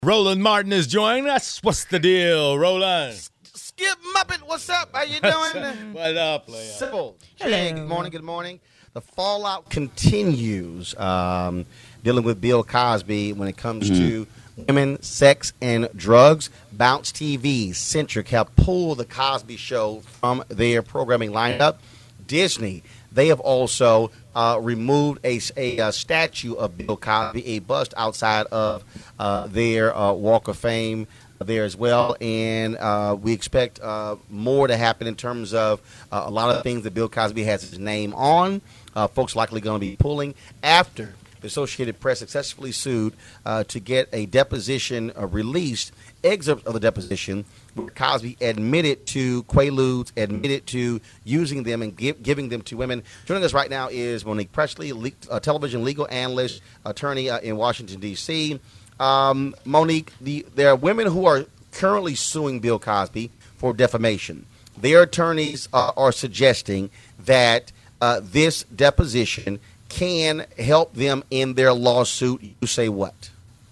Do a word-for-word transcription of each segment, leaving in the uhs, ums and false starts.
Roland Martin is joining us. What's the deal, Roland? Skip Muppet, what's up? How you doing? What up, player? Simple. Hey, good morning, good morning. The fallout continues um, dealing with Bill Cosby when it comes mm-hmm. to women, sex, and drugs. Bounce T V, Centric have pulled the Cosby Show from their programming lineup. Disney, they have also uh, removed a, a, a statue of Bill Cosby, a bust outside of uh, their uh, Walk of Fame there as well. And uh, we expect uh, more to happen in terms of uh, a lot of things that Bill Cosby has his name on. Uh, folks likely going to be pulling after the Associated Press successfully sued uh, to get a deposition uh, released, excerpt of the deposition, where Cosby admitted to Quaaludes, admitted to using them and give, giving them to women. Joining us right now is Monique Presley, le- uh, television legal analyst, attorney uh, in Washington, D C Um, Monique, the, there are women who are currently suing Bill Cosby for defamation. Their attorneys uh, are suggesting that uh, this deposition can help them in their lawsuit. You say what?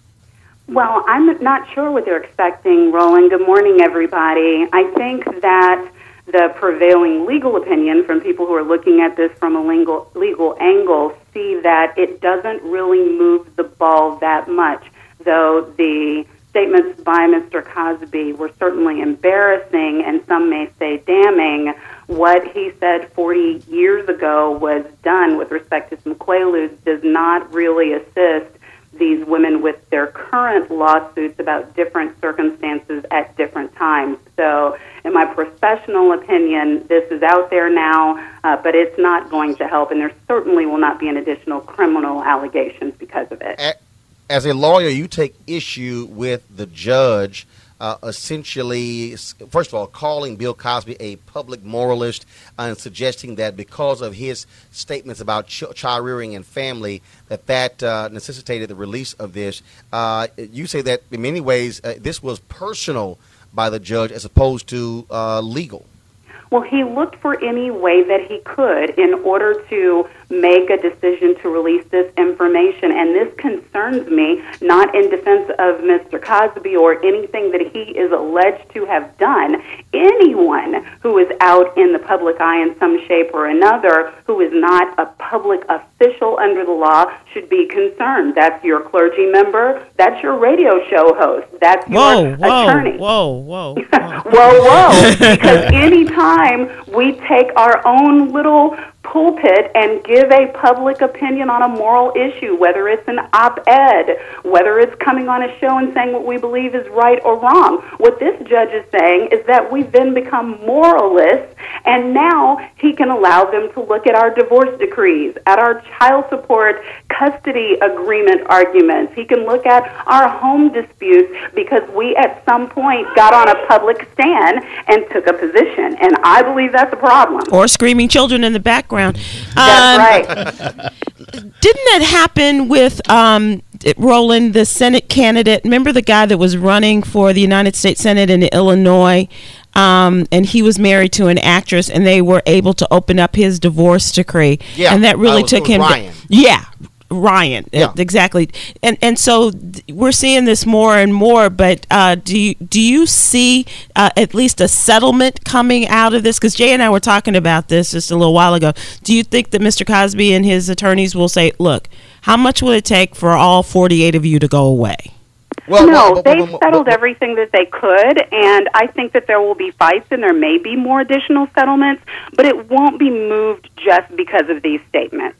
Well, I'm not sure what they're expecting, Roland. Good morning, everybody. I think that the prevailing legal opinion from people who are looking at this from a legal, legal angle see that it doesn't really move the ball that much, though the statements by Mister Cosby were certainly embarrassing and some may say damning. What he said forty years ago was done with respect to some Quaaludes does not really assist these women with their current lawsuits about different circumstances at different times. So in my professional opinion, this is out there now, uh, but it's not going to help, and there certainly will not be an additional criminal allegations because of it. As a lawyer, you take issue with the judge uh, essentially, first of all, calling Bill Cosby a public moralist and suggesting that because of his statements about ch- child rearing and family, that that uh, necessitated the release of this. Uh, you say that in many ways uh, this was personal by the judge as opposed to uh, legal. Well, he looked for any way that he could in order to make a decision to release this information, and this concerns me, not in defense of Mister Cosby or anything that he is alleged to have done. Anyone who is out in the public eye in some shape or another who is not a public official under the law should be concerned. That's your clergy member. That's your radio show host. That's whoa, your whoa, attorney. Whoa, whoa, whoa. whoa, whoa. Because any time we take our own little pulpit and give a public opinion on a moral issue, whether it's an op-ed, whether it's coming on a show and saying what we believe is right or wrong. What this judge is saying is that we then become moralists, and now he can allow them to look at our divorce decrees, at our child support custody agreement arguments. He can look at our home disputes because we at some point got on a public stand and took a position, and I believe that's a problem. Or screaming children in the background. That's um, right. Didn't that happen with um, Roland, the Senate candidate? Remember the guy that was running for the United States Senate in Illinois? Um, and he was married to an actress, and they were able to open up his divorce decree. Yeah, and that really uh, took him. Ryan. To, yeah. Ryan, yeah. exactly, and and so th- we're seeing this more and more. But uh, do you, do you see uh, at least a settlement coming out of this? Because Jay and I were talking about this just a little while ago. Do you think that Mister Cosby and his attorneys will say, "Look, how much will it take for all forty-eight of you to go away?" Well, no, well, they've well, settled well, everything that they could, and I think that there will be fights and there may be more additional settlements, but it won't be moved just because of these statements.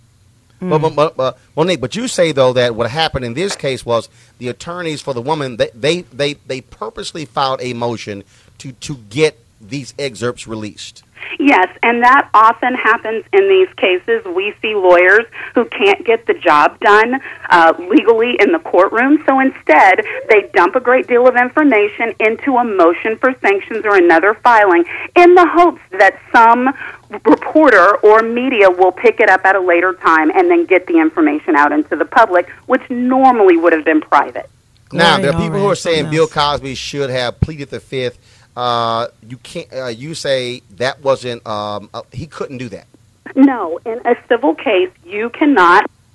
But, but, but, but, Monique, but you say, though, that what happened in this case was the attorneys for the woman, they they, they, they purposely filed a motion to, to get these excerpts released. Yes, and that often happens in these cases. We see lawyers who can't get the job done uh, legally in the courtroom, so instead they dump a great deal of information into a motion for sanctions or another filing in the hopes that some reporter or media will pick it up at a later time and then get the information out into the public, which normally would have been private. Now, there are people who are saying Bill Cosby should have pleaded the fifth. Uh, you can't. Uh, you say that wasn't. Um, uh, he couldn't do that. No, in a civil case, you cannot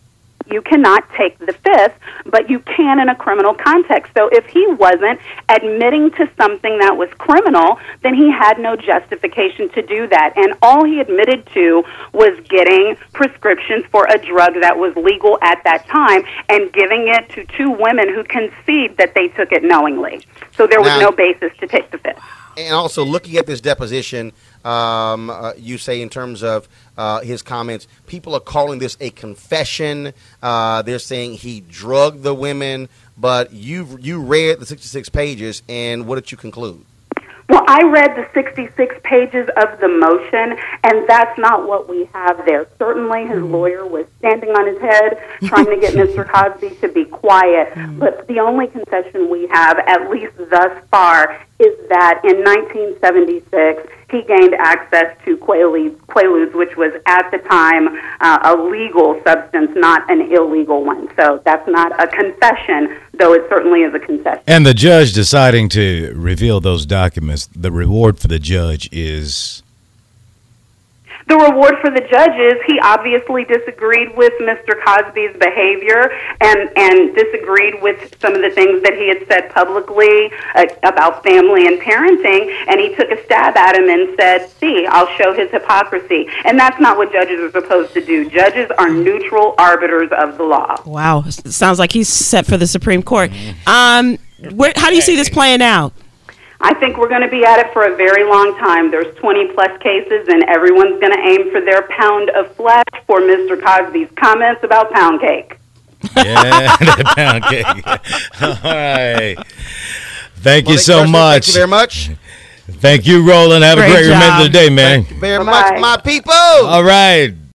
you cannot take the fifth, but you can in a criminal context. So if he wasn't admitting to something that was criminal, then he had no justification to do that. And all he admitted to was getting prescriptions for a drug that was legal at that time and giving it to two women who concede that they took it knowingly. So there was Now, no basis to take the fifth. And also, looking at this deposition, um, uh, you say in terms of uh, his comments, people are calling this a confession. Uh, they're saying he drugged the women, but you you read the sixty-six pages, and what did you conclude? Well, I read the sixty-six pages of the motion, and that's not what we have there. Certainly his lawyer was standing on his head trying to get Mister Cosby to be quiet, but the only concession we have, at least thus far, is that in nineteen seventy-six he gained access to Quaaludes, Quaaludes which was at the time uh, a legal substance, not an illegal one. So that's not a confession, though it certainly is a concession. And the judge deciding to reveal those documents, the reward for the judge is... The reward for the judges, he obviously disagreed with Mister Cosby's behavior and, and disagreed with some of the things that he had said publicly uh, about family and parenting, and he took a stab at him and said, see, I'll show his hypocrisy. And that's not what judges are supposed to do. Judges are neutral arbiters of the law. Wow. It sounds like he's set for the Supreme Court. Um, where, how do you see this playing out? I think we're going to be at it for a very long time. There's twenty-plus cases, and everyone's going to aim for their pound of flesh for Mister Cosby's comments about pound cake. Yeah, the pound cake. All right. Thank Well, you so Kirsten, much. Thank you very much. Thank you, Roland. Have Great a great remainder job. of the day, man. Thank you very Bye-bye. much, my people. All right.